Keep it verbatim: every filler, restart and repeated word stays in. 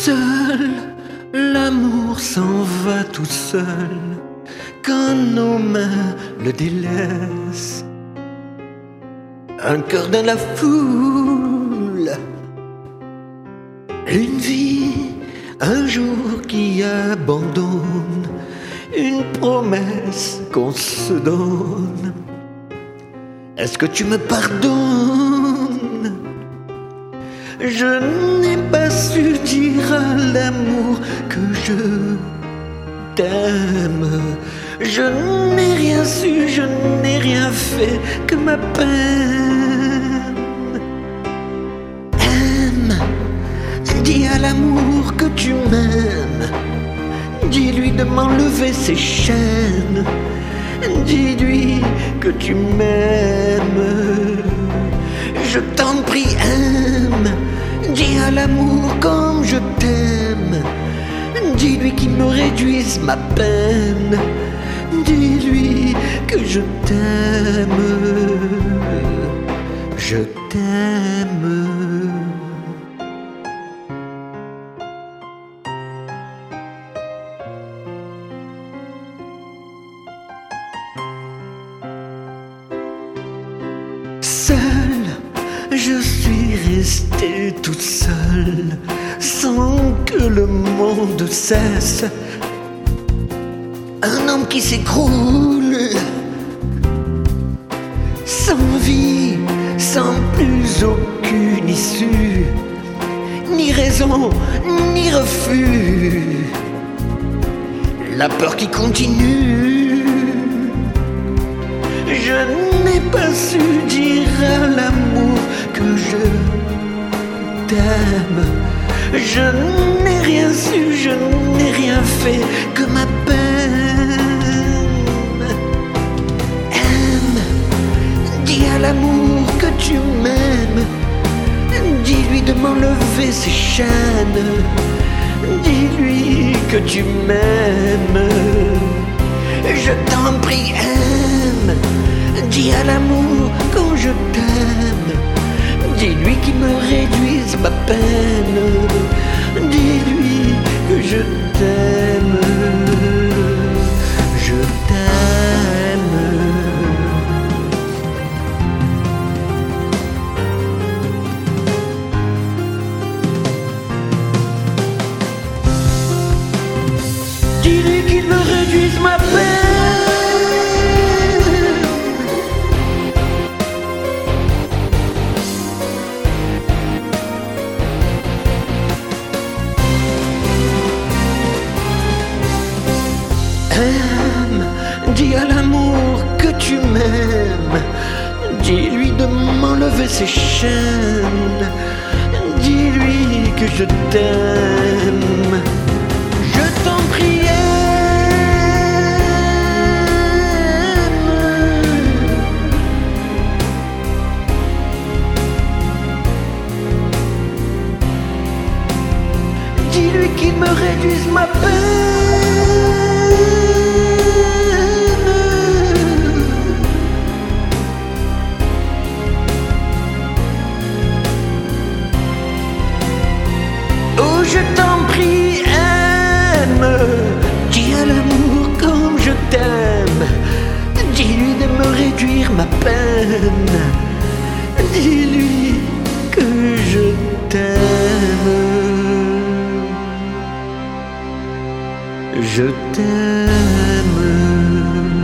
Seul, l'amour s'en va tout seul quand nos mains le délaissent. Un cœur dans la foule, une vie, un jour qui abandonne, une promesse qu'on se donne. Est-ce que tu me pardonnes? Je n'ai pas su dire à l'amour que je t'aime. Je n'ai rien su, je n'ai rien fait que ma peine. Aime, dis à l'amour que tu m'aimes. Dis-lui de m'enlever ses chaînes. Dis-lui que tu m'aimes. Je t'en prie, aime. Dis à l'amour comme je t'aime. Dis-lui qu'il me réduise ma peine. Dis-lui que je t'aime. Je t'aime. Seul, je suis restée toute seule, sans que le monde cesse. Un homme qui s'écroule, sans vie, sans plus aucune issue, ni raison, ni refus. La peur qui continue. Je n'ai pas su dire à l'amour que je t'aime. Je n'ai rien su, je n'ai rien fait que ma peine. Aime, dis à l'amour que tu m'aimes. Dis-lui de m'enlever ses chaînes. Dis-lui que tu m'aimes. Je t'en prie, aime. Dis à l'amour quand je t'aime. Dis-lui qu'il me réduise ma peine. Dis-lui que je t'aime. Je t'aime. Dis-lui qu'il me réduise ma peine. Aime, dis à l'amour que tu m'aimes. Dis-lui de m'enlever ses chaînes. Dis-lui que je t'aime. Je t'en prie, aime. Dis-lui qu'il me réduise ma peine. Oh, je t'en prie, aime. Dis à l'amour comme je t'aime. Dis-lui de me réduire ma peine. Dis-lui que je t'aime. Je t'aime.